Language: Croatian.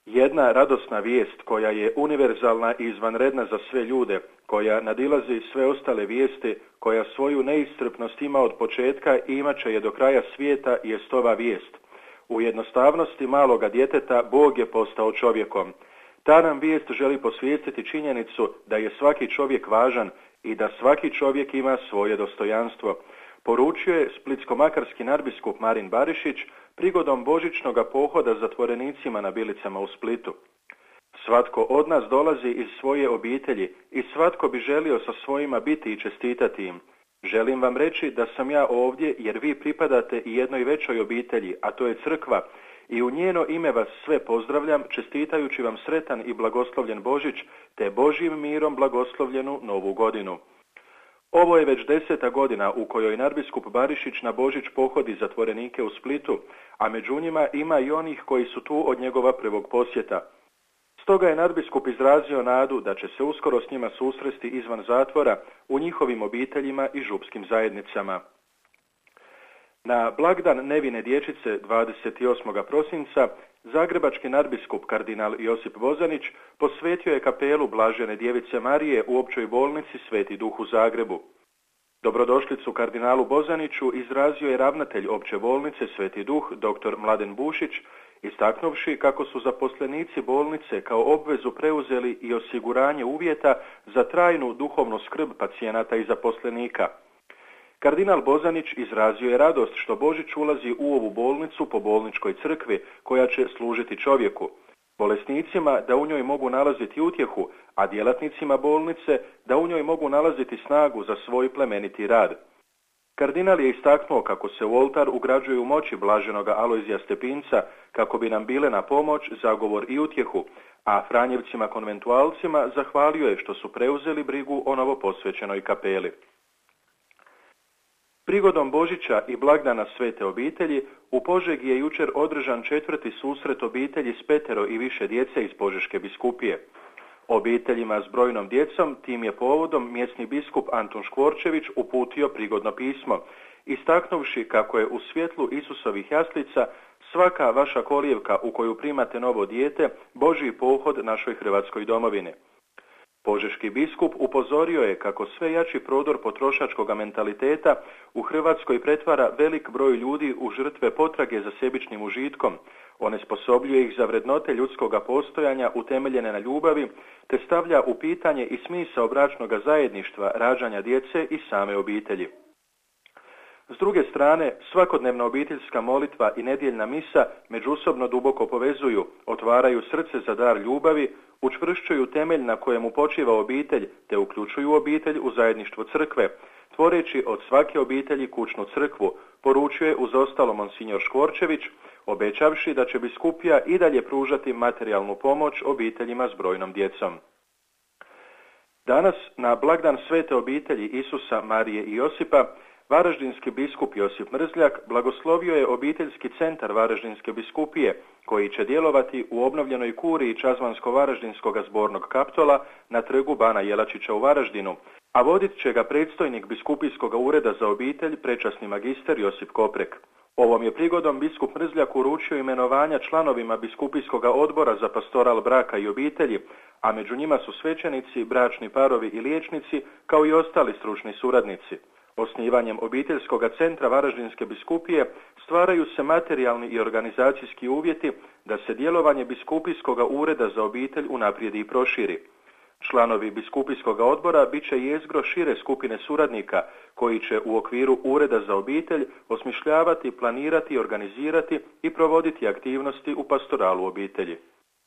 Jedna radosna vijest koja je univerzalna i izvanredna za sve ljude, koja nadilazi sve ostale vijesti, koja svoju neiscrpnost ima od početka i imat će je do kraja svijeta, jest ova vijest. U jednostavnosti maloga djeteta Bog je postao čovjekom. Ta nam vijest želi posvijestiti činjenicu da je svaki čovjek važan i da svaki čovjek ima svoje dostojanstvo. Poručio je splitsko-makarski nadbiskup Marin Barišić prigodom božićnoga pohoda zatvorenicima na Bilicama u Splitu. Svatko od nas dolazi iz svoje obitelji i svatko bi želio sa svojima biti i čestitati im. Želim vam reći da sam ja ovdje jer vi pripadate i jednoj većoj obitelji, a to je crkva, i u njeno ime vas sve pozdravljam, čestitajući vam sretan i blagoslovljen Božić, te Božjim mirom blagoslovljenu Novu godinu. Ovo je već 10. godina u kojoj nadbiskup Barišić na Božić pohodi zatvorenike u Splitu, a među njima ima i onih koji su tu od njegova prvog posjeta. Stoga je nadbiskup izrazio nadu da će se uskoro s njima susresti izvan zatvora u njihovim obiteljima i župskim zajednicama. Na blagdan nevine dječice 28. prosinca zagrebački nadbiskup kardinal Josip Bozanić posvetio je kapelu Blažene djevice Marije u općoj bolnici Sveti Duh u Zagrebu. Dobrodošlicu kardinalu Bozaniću izrazio je ravnatelj opće bolnice Sveti Duh dr. Mladen Bušić, istaknuvši kako su zaposlenici bolnice kao obvezu preuzeli i osiguranje uvjeta za trajnu duhovnu skrb pacijenata i zaposlenika. Kardinal Bozanić izrazio je radost što Božić ulazi u ovu bolnicu po bolničkoj crkvi koja će služiti čovjeku, bolesnicima da u njoj mogu nalaziti utjehu, a djelatnicima bolnice da u njoj mogu nalaziti snagu za svoj plemeniti rad. Kardinal je istaknuo kako se u oltar ugrađuju moći blaženoga Alojzija Stepinca kako bi nam bile na pomoć, zagovor i utjehu, a Franjevcima konventualcima zahvalio je što su preuzeli brigu o novoposvećenoj kapeli. Prigodom Božića i blagdana Svete obitelji u Požegi je jučer održan 4. susret obitelji s 5 i više djece iz Požeške biskupije. Obiteljima s brojnom djecom tim je povodom mjesni biskup Antun Škvorčević uputio prigodno pismo, istaknuvši kako je u svjetlu Isusovih jaslica svaka vaša kolijevka u koju primate novo dijete Božji pohod našoj Hrvatskoj domovini. Požeški biskup upozorio je kako sve jači prodor potrošačkog mentaliteta u Hrvatskoj pretvara velik broj ljudi u žrtve potrage za sebičnim užitkom, onesposobljuje ih za vrednote ljudskoga postojanja utemeljene na ljubavi, te stavlja u pitanje i smisao bračnoga zajedništva, rađanja djece i same obitelji. S druge strane, svakodnevna obiteljska molitva i nedjeljna misa međusobno duboko povezuju, otvaraju srce za dar ljubavi, učvršćuju temelj na kojemu počiva obitelj, te uključuju obitelj u zajedništvo crkve, tvoreći od svake obitelji kućnu crkvu, poručuje uz ostalo monsignor Škvorčević, obećavši da će biskupija i dalje pružati materijalnu pomoć obiteljima s brojnom djecom. Danas, na blagdan Svete obitelji Isusa, Marije i Josipa, varaždinski biskup Josip Mrzljak blagoslovio je obiteljski centar Varaždinske biskupije, koji će djelovati u obnovljenoj kuriji Čazmansko-varaždinskog zbornog kaptola na trgu Bana Jelačića u Varaždinu, a vodit će ga predstojnik biskupijskog ureda za obitelj, prečasni magister Josip Koprek. Ovom je prigodom biskup Mrzljak uručio imenovanja članovima biskupijskog odbora za pastoral braka i obitelji, a među njima su svećenici, bračni parovi i liječnici, kao i ostali stručni suradnici. Osnivanjem obiteljskog centra Varaždinske biskupije stvaraju se materijalni i organizacijski uvjeti da se djelovanje biskupijskog ureda za obitelj unaprijedi i proširi. Članovi biskupijskog odbora bit će jezgro šire skupine suradnika koji će u okviru ureda za obitelj osmišljavati, planirati, organizirati i provoditi aktivnosti u pastoralu obitelji.